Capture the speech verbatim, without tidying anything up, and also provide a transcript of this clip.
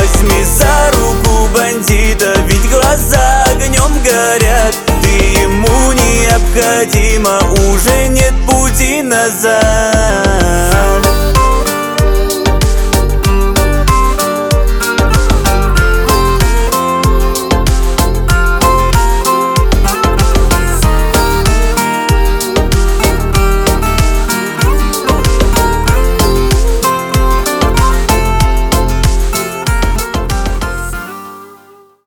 Возьми за руку бандита, ведь глаза огнем горят. Ты ему необходима, уже нет пути назад.